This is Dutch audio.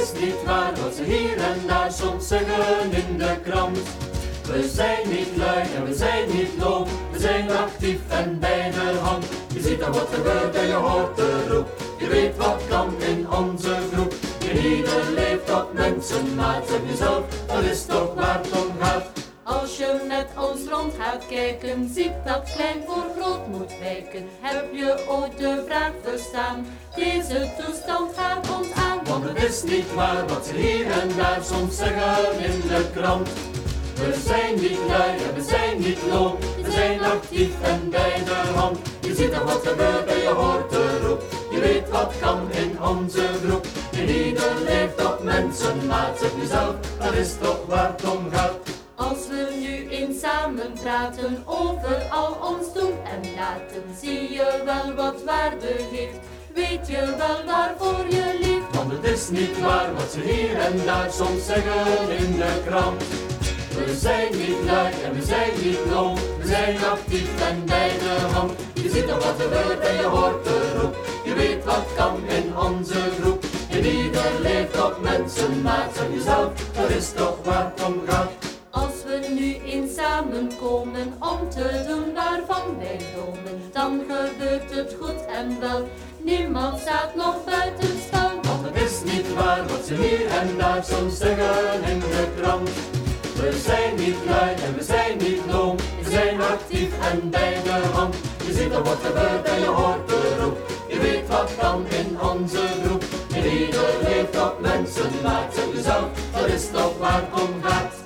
is niet waar wat ze hier en daar soms zeggen in de krant. We zijn niet lui en we zijn niet loom, we zijn actief en bij de hand. Je ziet dan wat gebeurt en je hoort de roep, je weet wat kan in onze groep. Ieder leeft op mensenmaat, zeg jezelf, dat is toch waar het om gaat. Als je met ons rond gaat kijken, ziet dat klein voor groot moet wijken. Heb je ooit de vraag verstaan, deze toestand gaat ons aan? Want het is niet waar wat ze hier en daar soms zeggen in de krant. We zijn niet lui en we zijn niet loom, we zijn actief en bij de hand. Je ziet dan wat gebeurt en je hoort de roep, je weet wat kan in onze groep. Ieder leeft op mensenmaat, zeg jezelf, dat is toch waar het om gaat. Als we nu eens samen praten over al ons doen en laten, zie je wel wat waarde heeft, weet je wel waarvoor je leeft. Want het is niet waar wat ze hier en daar soms zeggen in de krant. We zijn niet lui en we zijn niet loom, we zijn actief en bij de hand. Je ziet dan wat gebeurt en je hoort de roep, je weet wat kan in onze groep. En ieder leeft op mensenmaat, zeg jezelf, dat is toch waar het om gaat. Als we nu eens samenkomen om te doen waarvan wij dromen, dan gebeurt het goed en wel, niemand staat nog buitenspel. Want het is niet waar wat ze hier en daar soms zeggen in de krant. We zijn niet lui en we zijn niet loom, we zijn actief en bij de hand. Je ziet dan wat gebeurt en je hoort de roep, je weet wat kan in onze groep. En ieder leeft op mensenmaat, zeg jezelf, dat is toch waar het om gaat.